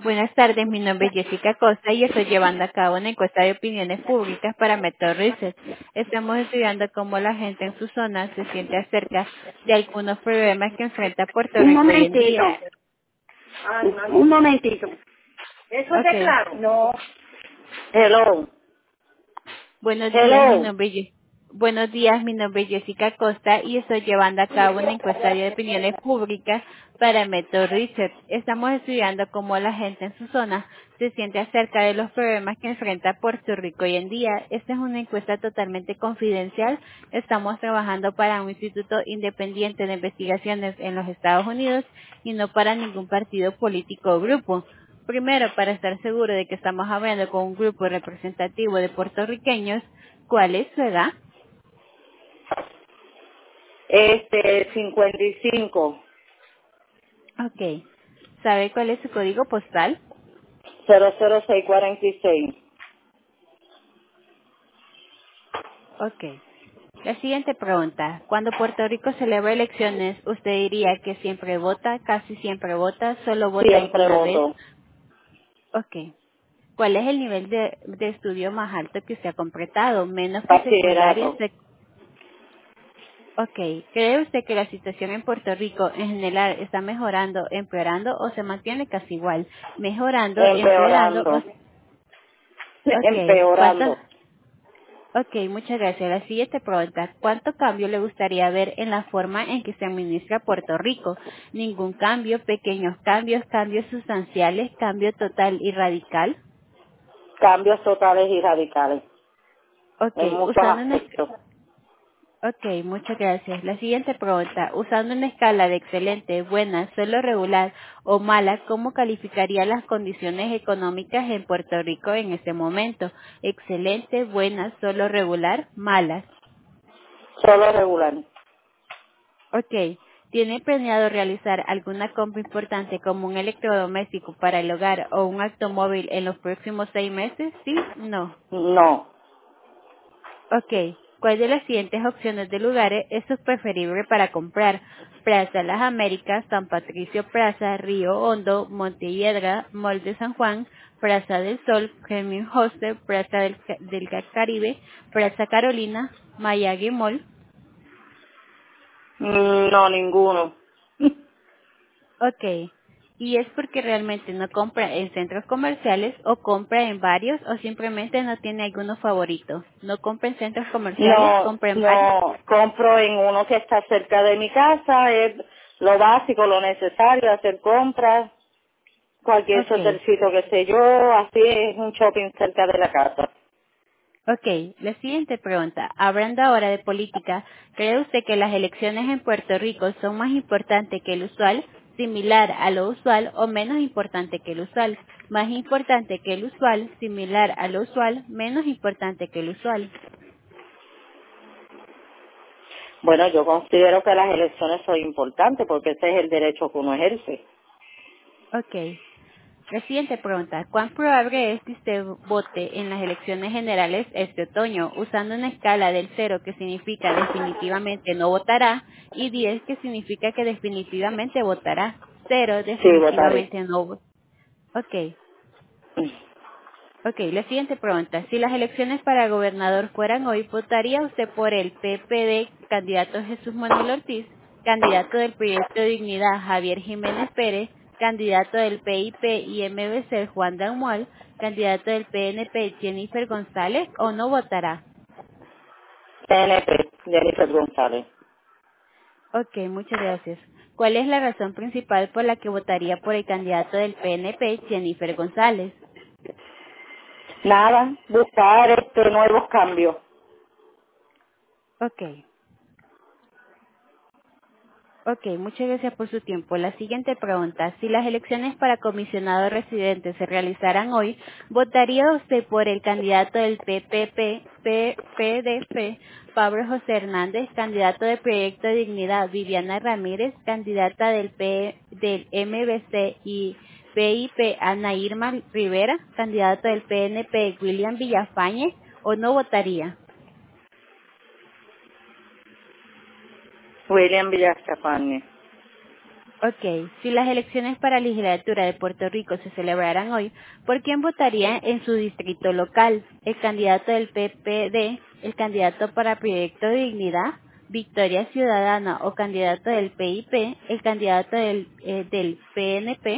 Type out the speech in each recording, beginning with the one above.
Buenas tardes, mi nombre es Jessica Costa y estoy llevando a cabo una encuesta de opiniones públicas para Metro Research. Estamos estudiando cómo la gente en su zona se siente acerca de algunos problemas que enfrenta Puerto Un Rico hoy en momentito. día. Un momentito. ¿Eso es Ok. claro? No. Hello. Buenos días, Hello. buenos días, mi nombre es Jessica Costa y estoy llevando a cabo una encuesta de opiniones públicas para Metro Research. Estamos estudiando cómo la gente en su zona se siente acerca de los problemas que enfrenta Puerto Rico hoy en día. Esta es una encuesta totalmente confidencial. Estamos trabajando para un instituto independiente de investigaciones en los Estados Unidos y no para ningún partido político o grupo. Primero, para estar seguro de que estamos hablando con un grupo representativo de puertorriqueños, ¿cuál es su edad? 55 Ok. ¿Sabe cuál es su código postal? 00646. Ok. La siguiente pregunta. Cuando Puerto Rico celebra elecciones, ¿usted diría que siempre vota, casi siempre vota, solo vota Siempre alguna vez? voto. Ok. ¿Cuál es el nivel de estudio más alto que se ha completado? Menos que secundaria. Bachillerato. Ok. ¿Cree usted que la situación en Puerto Rico en general está mejorando, empeorando o se mantiene casi igual? Mejorando, empeorando o... Empeorando. Ok. Empeorando. Ok, muchas gracias. La siguiente pregunta. ¿Cuánto cambio le gustaría ver en la forma en que se administra Puerto Rico? Ningún cambio, pequeños cambios, cambios sustanciales, cambio total y radical. Cambios totales y radicales. Ok, En muchos usando una aspectos. Ok, muchas gracias. La siguiente pregunta. Usando una escala de excelente, buena, solo regular o mala, ¿cómo calificaría las condiciones económicas en Puerto Rico en este momento? Excelente, buena, solo regular, malas. Solo regular. Ok. ¿Tiene planeado realizar alguna compra importante como un electrodoméstico para el hogar o un automóvil en los próximos 6 meses? ¿Sí? No. No. Ok. ¿Cuál de las siguientes opciones de lugares es su preferible para comprar? Plaza Las Américas, San Patricio Plaza, Río Hondo, Montelledra, Mall de San Juan, Plaza del Sol, Premium Hostel, Plaza del Caribe, Plaza Carolina, Mayagüe Mall. No, ninguno. Ok. ¿Y es porque realmente no compra en centros comerciales o compra en varios o simplemente no tiene alguno favorito? ¿No compra en centros comerciales? No, ¿Compra en varios? no, compro en uno que está cerca de mi casa, es lo básico, lo necesario, hacer compras, cualquier Ok. sotercito que sé yo, así es un shopping cerca de la casa. Ok, la siguiente pregunta. Hablando ahora de política, ¿cree usted que las elecciones en Puerto Rico son más importantes que el usual, similar a lo usual o menos importante que el usual? Más importante que el usual, similar a lo usual, menos importante que el usual. Bueno, yo considero que las elecciones son importantes porque ese es el derecho que uno ejerce. Ok. La siguiente pregunta. ¿Cuán probable es que usted vote en las elecciones generales este otoño? Usando una escala del 0 que significa definitivamente no votará y 10 que significa que definitivamente votará. 0 Sí, votaré. definitivamente no. Ok. Ok, la siguiente pregunta. Si las elecciones para gobernador fueran hoy, ¿votaría usted por el PPD, candidato Jesús Manuel Ortiz, candidato del Proyecto de Dignidad Javier Jiménez Pérez, candidato del PIP y MBC Juan Dalmual, candidato del PNP Jennifer González o no votará? PNP, Jennifer González. Ok, muchas gracias. ¿Cuál es la razón principal por la que votaría por el candidato del PNP Jennifer González? Nada, buscar nuevos cambios. Ok. Ok, muchas gracias por su tiempo. La siguiente pregunta. Si las elecciones para comisionado residente se realizaran hoy, ¿votaría usted por el candidato del PDP, Pablo José Hernández, candidato del Proyecto de Dignidad, Viviana Ramírez, candidata del MBC y PIP, Ana Irma Rivera, candidato del PNP, William Villafañe, o no votaría? William Villafañe. Ok, si las elecciones para la legislatura de Puerto Rico se celebraran hoy, ¿por quién votaría en su distrito local? ¿El candidato del PPD, el candidato para Proyecto de Dignidad, Victoria Ciudadana o candidato del PIP, el candidato del PNP?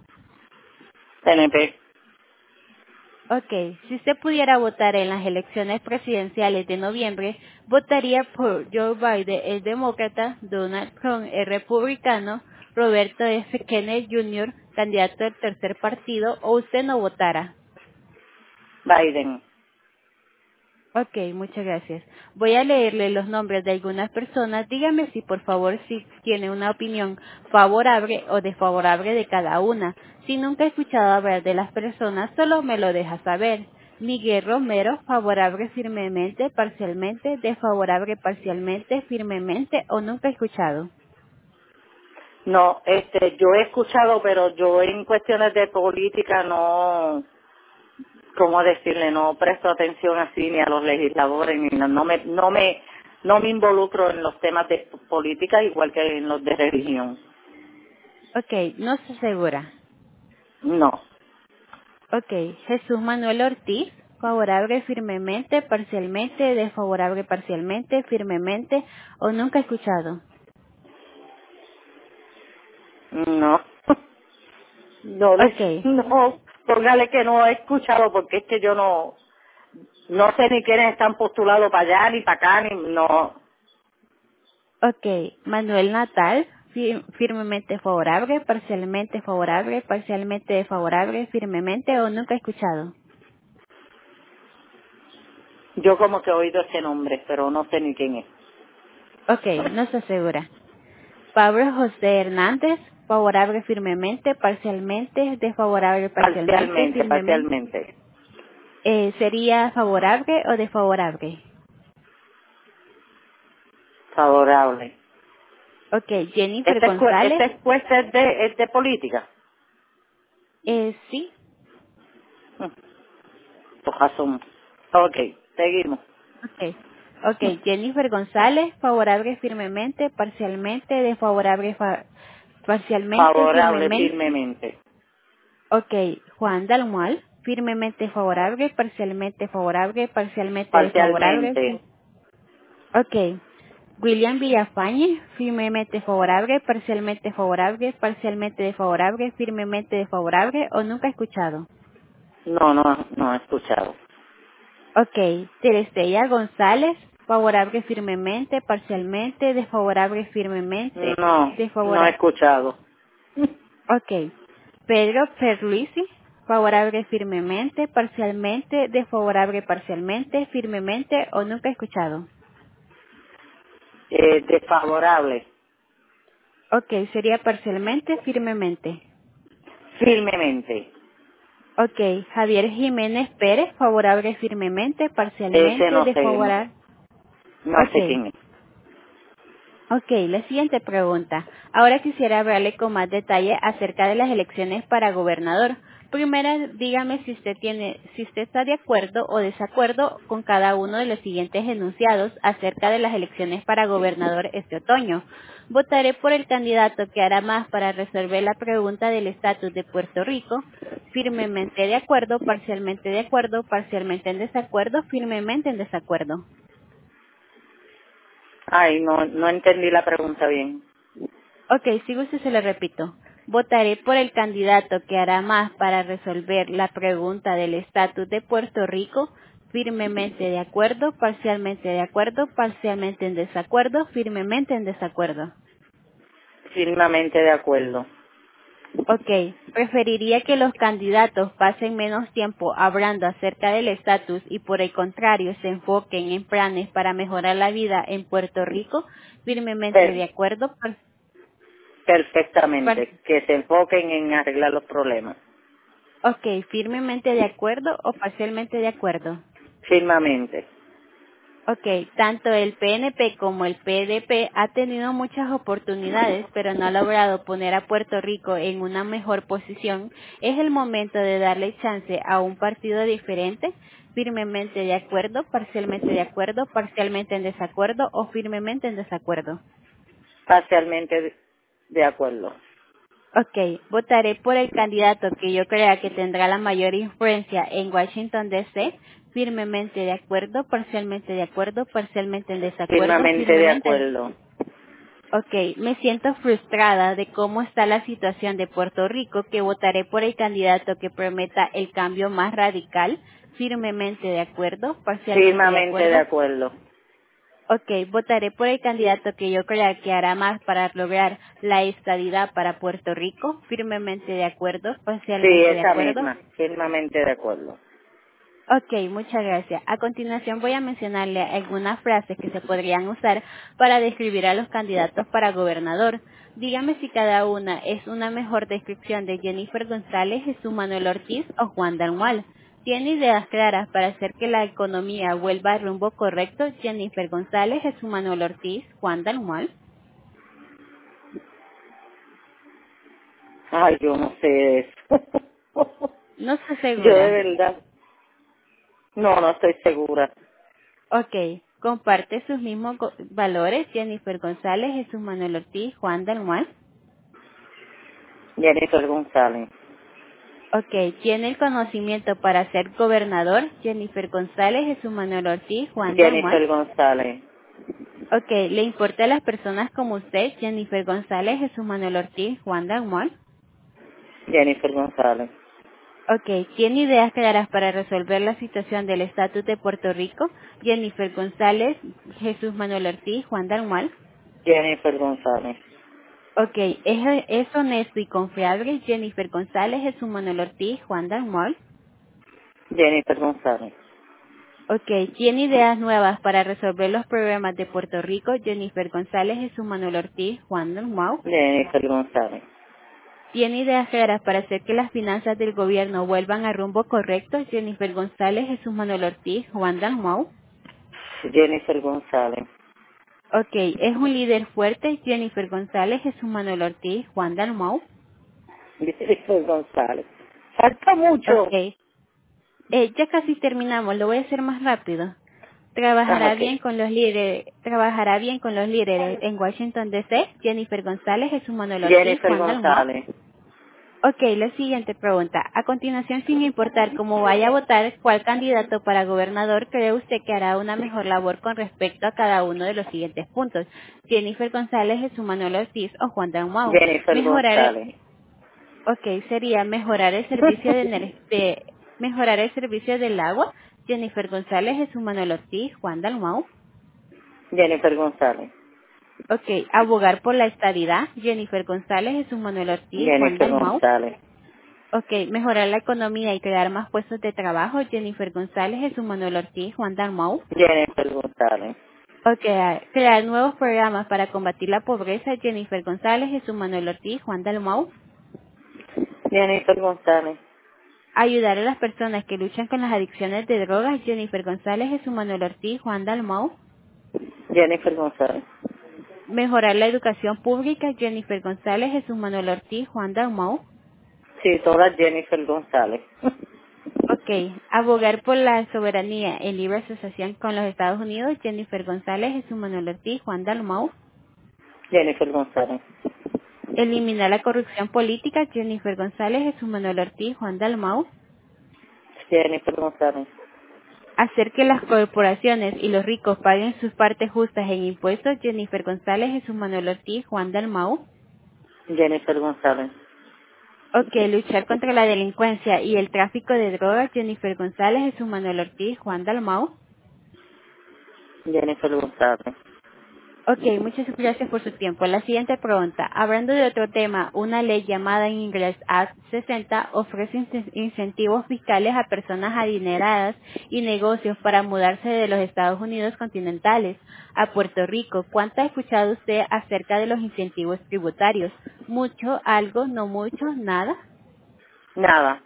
PNP. Ok, si usted pudiera votar en las elecciones presidenciales de noviembre, ¿votaría por Joe Biden, el demócrata, Donald Trump, el republicano, Roberto F. Kennedy Jr., candidato del tercer partido, o usted no votara? Biden. Ok, muchas gracias. Voy a leerle los nombres de algunas personas. Dígame si por favor si tiene una opinión favorable o desfavorable de cada una. Si nunca he escuchado hablar de las personas, solo me lo deja saber. Miguel Romero, favorable firmemente, parcialmente, desfavorable parcialmente, firmemente o nunca he escuchado. No, yo he escuchado, pero yo en cuestiones de política no, ¿cómo decirle? No presto atención así ni a los legisladores, ni no me involucro en los temas de política igual que en los de religión. Ok, no estoy segura. No. Ok, Jesús Manuel Ortiz, favorable firmemente, parcialmente, desfavorable parcialmente, firmemente o nunca he escuchado. No. No, Ok, no, póngale que no he escuchado porque es que yo no sé ni quiénes están postulados para allá, ni para acá, ni no. ok, Manuel Natal, firmemente favorable, parcialmente desfavorable, firmemente o nunca he escuchado. Yo como que he oído ese nombre, pero no sé ni quién es. Ok, no estoy segura. Pablo José Hernández, favorable firmemente, parcialmente, desfavorable parcialmente, Parcialmente, firmemente. parcialmente. ¿Sería favorable o desfavorable? Favorable. Ok, Jennifer González. Esta encuesta es de política. Sí. Por razón. Ok, seguimos. Ok. Ok, Jennifer González, favorable firmemente, parcialmente, desfavorable parcialmente, Favorable, firmemente. firmemente. Ok, Juan Dalmual, firmemente favorable, parcialmente desfavorable. Parcialmente. Ok, William Villafañe, firmemente parcialmente desfavorable, firmemente desfavorable o nunca escuchado. No he escuchado. Ok, Teresella González, favorable firmemente, parcialmente, desfavorable firmemente, No he desfavorable. escuchado. Ok, Pedro Perluisi, favorable firmemente, parcialmente, desfavorable parcialmente, firmemente o nunca escuchado. Desfavorable. Ok, sería parcialmente, firmemente. Firmemente. Ok, Javier Jiménez Pérez, favorable firmemente, Ese parcialmente, no sé, desfavorable. no sé Ok, quién es. Ok, la siguiente pregunta. Ahora quisiera hablarle con más detalle acerca de las elecciones para gobernador. Primero, dígame si usted está de acuerdo o desacuerdo con cada uno de los siguientes enunciados acerca de las elecciones para gobernador este otoño. Votaré por el candidato que hará más para resolver la pregunta del estatus de Puerto Rico. Firmemente de acuerdo, parcialmente en desacuerdo, firmemente en desacuerdo. Ay, no entendí la pregunta bien. Ok, si gusta se lo repito. Votaré por el candidato que hará más para resolver la pregunta del estatus de Puerto Rico, firmemente de acuerdo, parcialmente en desacuerdo, firmemente en desacuerdo. Firmemente de acuerdo. Ok, preferiría que los candidatos pasen menos tiempo hablando acerca del estatus y por el contrario se enfoquen en planes para mejorar la vida en Puerto Rico, firmemente de Per- acuerdo, Perfectamente. Que se enfoquen en arreglar los problemas. Ok, firmemente de acuerdo o parcialmente de acuerdo. Firmemente. Ok, tanto el PNP como el PDP ha tenido muchas oportunidades, pero no ha logrado poner a Puerto Rico en una mejor posición. Es el momento de darle chance a un partido diferente, firmemente de acuerdo, parcialmente en desacuerdo o firmemente en desacuerdo. Parcialmente de acuerdo. Ok, votaré por el candidato que yo crea que tendrá la mayor influencia en Washington, D.C. Firmemente de acuerdo, parcialmente en desacuerdo, Firmemente de firmemente. acuerdo. Ok, me siento frustrada de cómo está la situación de Puerto Rico, que votaré por el candidato que prometa el cambio más radical, firmemente de acuerdo, parcialmente de Firmemente de acuerdo. acuerdo. Ok, votaré por el candidato que yo crea que hará más para lograr la estabilidad para Puerto Rico, firmemente de acuerdo, Sí, parcialmente de esa acuerdo. misma. Firmemente de acuerdo. Ok, muchas gracias. A continuación voy a mencionarle algunas frases que se podrían usar para describir a los candidatos para gobernador. Dígame si cada una es una mejor descripción de Jennifer González, Jesús Manuel Ortiz o Juan Dalmau. ¿Tiene ideas claras para hacer que la economía vuelva al rumbo correcto? Jennifer González, Jesús Manuel Ortiz, Juan Dalmau. Ay, yo no sé eso. No estoy Yo de segura. verdad, no estoy segura. Ok, comparte sus mismos valores Jennifer González, Jesús Manuel Ortiz, Juan Dalmau. Jennifer González. Ok, tiene el conocimiento para ser gobernador, Jennifer González, Jesús Manuel Ortiz, Juan Dalmau. Jennifer González. Ok, ¿le importa a las personas como usted, Jennifer González, Jesús Manuel Ortiz, Juan Dalmau? Jennifer González. Ok, ¿tiene ideas claras para resolver la situación del estatus de Puerto Rico? Jennifer González, Jesús Manuel Ortiz, Juan Dalmau. Jennifer González. Ok, ¿es honesto y confiable? Jennifer González, Jesús Manuel Ortiz, Juan Dalmau. Jennifer González. Ok, ¿tiene ideas nuevas para resolver los problemas de Puerto Rico? Jennifer González, Jesús Manuel Ortiz, Juan Dalmau. Jennifer González. ¿Tiene ideas claras para hacer que las finanzas del gobierno vuelvan a rumbo correcto? Jennifer González, Jesús Manuel Ortiz, Juan Dalmau. Jennifer González. Ok, ¿es un líder fuerte? Jennifer González, Jesús Manuel Ortiz, Juan Dalmau. Jennifer González. Falta mucho. Ok, ya casi terminamos, lo voy a hacer más rápido. Ok. Trabajará bien con los líderes en Washington, D.C. Jennifer González, Jesús Manuel Ortiz, Jennifer Juan Dalmau. González. Ok, la siguiente pregunta. A continuación, sin importar cómo vaya a votar, ¿cuál candidato para gobernador cree usted que hará una mejor labor con respecto a cada uno de los siguientes puntos? Jennifer González, Jesús Manuel Ortiz o Juan Dalmau. Jennifer González. Sería mejorar el servicio mejorar el servicio del agua. Jennifer González, Jesús Manuel Ortiz, Juan Dalmau. Jennifer González. Ok, abogar por la estabilidad. Jennifer González, Jesús Manuel Ortiz, Juan Jennifer Dalmau. González. Ok, mejorar la economía y crear más puestos de trabajo. Jennifer González, Jesús Manuel Ortiz, Juan Dalmau. Jennifer González. Ok, crear nuevos programas para combatir la pobreza. Jennifer González, Jesús Manuel Ortiz, Juan Dalmau. Jennifer González. Ayudar a las personas que luchan con las adicciones de drogas. Jennifer González, Jesús Manuel Ortiz, Juan Dalmau. Jennifer González. Mejorar la educación pública. Jennifer González, Jesús Manuel Ortiz, Juan Dalmau. Sí, todas Jennifer González. Ok, abogar por la soberanía en libre asociación con los Estados Unidos. Jennifer González, Jesús Manuel Ortiz, Juan Dalmau. Jennifer González. Eliminar la corrupción política. Jennifer González, Jesús Manuel Ortiz, Juan Dalmau. Jennifer González. Hacer que las corporaciones y los ricos paguen sus partes justas en impuestos. Jennifer González, Jesús Manuel Ortiz, Juan Dalmau. Jennifer González. Ok, luchar contra la delincuencia y el tráfico de drogas. Jennifer González, Jesús Manuel Ortiz, Juan Dalmau. Jennifer González. Ok, muchas gracias por su tiempo. La siguiente pregunta. Hablando de otro tema, una ley llamada en inglés Act 60 ofrece incentivos fiscales a personas adineradas y negocios para mudarse de los Estados Unidos continentales a Puerto Rico. ¿Cuánto ha escuchado usted acerca de los incentivos tributarios? ¿Mucho, algo, no mucho, nada? Nada.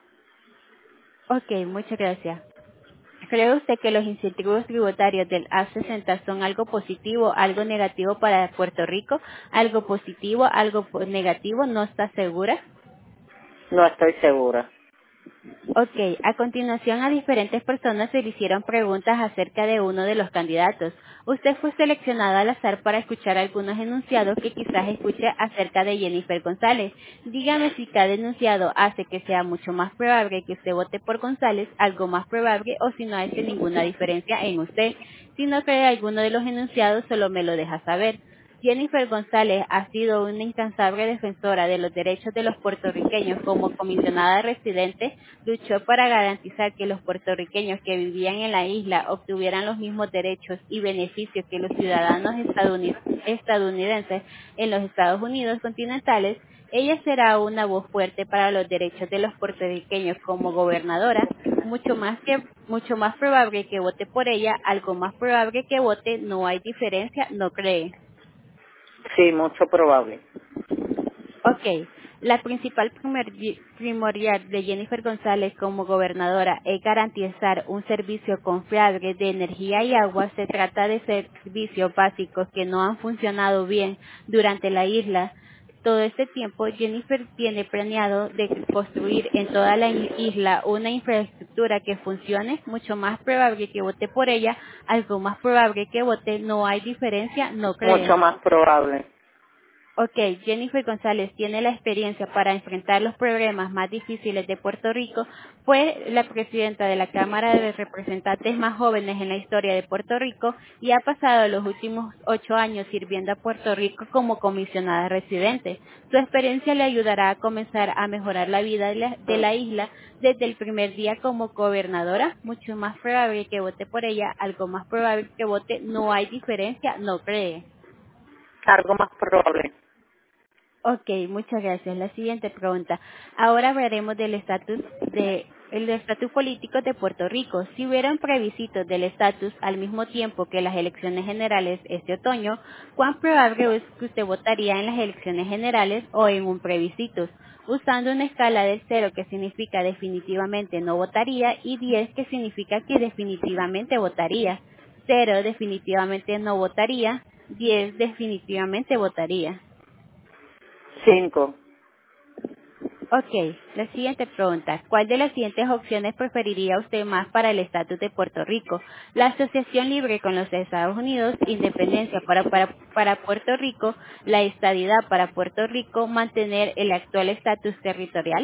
Ok, muchas gracias. ¿Cree usted que los incentivos tributarios del A60 son algo positivo, algo negativo para Puerto Rico? ¿Algo positivo, algo negativo? ¿No está segura? No estoy segura. Ok, a continuación a diferentes personas se le hicieron preguntas acerca de uno de los candidatos. Usted fue seleccionado al azar para escuchar algunos enunciados que quizás escuche acerca de Jennifer González. Dígame si cada enunciado hace que sea mucho más probable que usted vote por González, algo más probable, o si no hace ninguna diferencia en usted. Si no cree alguno de los enunciados, solo me lo deja saber. Jennifer González ha sido una incansable defensora de los derechos de los puertorriqueños. Como comisionada residente, luchó para garantizar que los puertorriqueños que vivían en la isla obtuvieran los mismos derechos y beneficios que los ciudadanos estadounidenses en los Estados Unidos continentales. Ella será una voz fuerte para los derechos de los puertorriqueños como gobernadora. Mucho más probable que vote por ella, algo más probable que vote, no hay diferencia, no cree. Sí, mucho probable. Ok, la principal primordial de Jennifer González como gobernadora es garantizar un servicio confiable de energía y agua. Se trata de servicios básicos que no han funcionado bien durante la isla. Todo este tiempo, Jennifer tiene planeado de construir en toda la isla una infraestructura que funcione. Mucho más probable que vote por ella, algo más probable que vote, no hay diferencia, no cree. Mucho más probable. Ok, Jennifer González tiene la experiencia para enfrentar los problemas más difíciles de Puerto Rico. Fue la presidenta de la Cámara de Representantes más jóvenes en la historia de Puerto Rico y ha pasado los últimos 8 años sirviendo a Puerto Rico como comisionada residente. Su experiencia le ayudará a comenzar a mejorar la vida de la isla desde el primer día como gobernadora. Mucho más probable que vote por ella, algo más probable que vote, no hay diferencia, no cree. Algo más probable. Ok, muchas gracias. La siguiente pregunta. Ahora hablaremos el estatus político de Puerto Rico. Si hubiera un plebiscito del estatus al mismo tiempo que las elecciones generales este otoño, ¿cuán probable es que usted votaría en las elecciones generales o en un plebiscito? Usando una escala del 0 que significa definitivamente no votaría y 10 que significa que definitivamente votaría. 0 definitivamente no votaría, 10 definitivamente votaría. 5. Ok, la siguiente pregunta. ¿Cuál de las siguientes opciones preferiría usted más para el estatus de Puerto Rico? La asociación libre con los Estados Unidos, independencia para Puerto Rico, la estadidad para Puerto Rico, mantener el actual estatus territorial.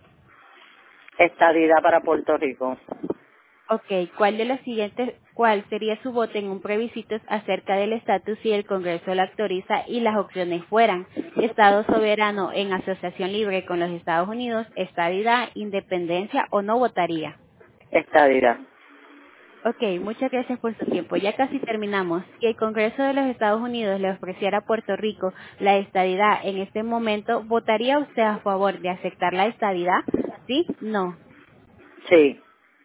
Estadidad para Puerto Rico. Ok, ¿cuál sería su voto en un plebiscito acerca del estatus si el Congreso lo autoriza y las opciones fueran Estado soberano en asociación libre con los Estados Unidos, estadidad, independencia o no votaría? Estadidad. Ok, muchas gracias por su tiempo. Ya casi terminamos. Si el Congreso de los Estados Unidos le ofreciera a Puerto Rico la estadidad en este momento, ¿votaría usted a favor de aceptar la estadidad? ¿Sí? No. Sí.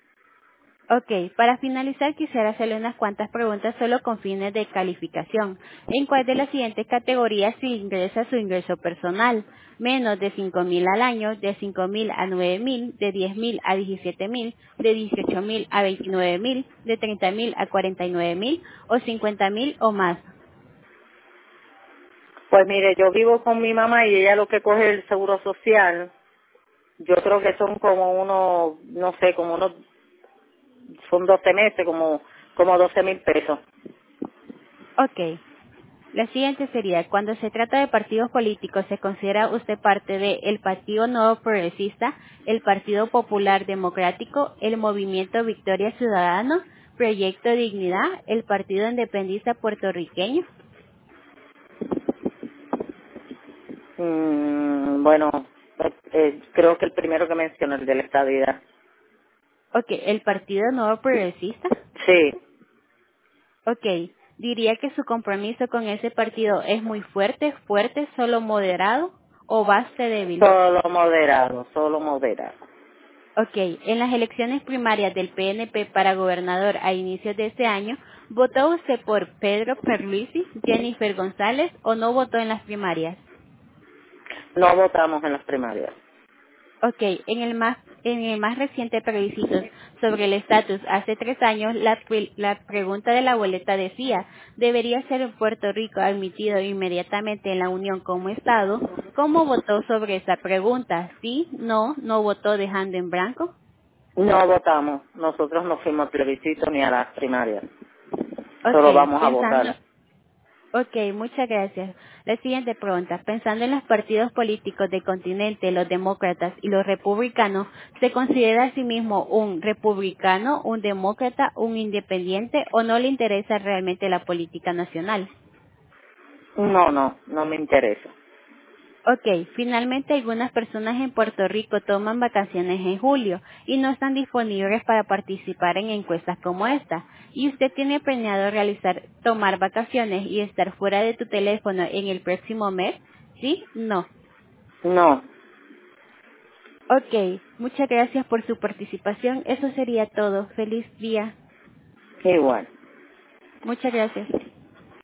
Ok, para finalizar quisiera hacerle unas cuantas preguntas solo con fines de calificación. ¿En cuál de las siguientes categorías se ingresa su ingreso personal? Menos de 5,000 al año, de 5,000 a 9,000, de 10,000 a 17,000, de 18,000 a 29,000, de 30,000 a 49,000 o 50,000 o más. Pues mire, yo vivo con mi mamá y ella lo que coge el seguro social, yo creo que son como unos, no sé, son 12 meses, como 12,000 pesos. Ok. La siguiente sería, cuando se trata de partidos políticos, ¿se considera usted parte de el Partido Nuevo Progresista, el Partido Popular Democrático, el Movimiento Victoria Ciudadano, Proyecto Dignidad, el Partido Independentista Puertorriqueño? Bueno, creo que el primero que mencionó, el de la estadidad. Ok, el Partido Nuevo Progresista. Sí, Ok, diría que su compromiso con ese partido es muy fuerte, solo moderado o bastante débil. solo moderado. Ok, en las elecciones primarias del PNP para gobernador a inicios de este año, ¿votó usted por Pedro Pierluisi, Jennifer González o no votó en las primarias? No votamos en las primarias. Ok, en el más reciente plebiscito sobre el estatus hace 3 años, la pregunta de la boleta decía, ¿debería ser Puerto Rico admitido inmediatamente en la Unión como Estado? ¿Cómo votó sobre esa pregunta? ¿Sí? ¿No votó dejando en blanco? No votamos. Nosotros no fuimos al plebiscito ni a las primarias. Solo Ok, vamos a pensando, votar. ok, muchas gracias. La siguiente pregunta. Pensando en los partidos políticos del continente, los demócratas y los republicanos, ¿se considera a sí mismo un republicano, un demócrata, un independiente o no le interesa realmente la política nacional? No me interesa. Ok, finalmente algunas personas en Puerto Rico toman vacaciones en julio y no están disponibles para participar en encuestas como esta. ¿Y usted tiene planeado tomar vacaciones y estar fuera de tu teléfono en el próximo mes? ¿Sí? No. No, Ok, muchas gracias por su participación. Eso sería todo. Feliz día. igual. Muchas gracias.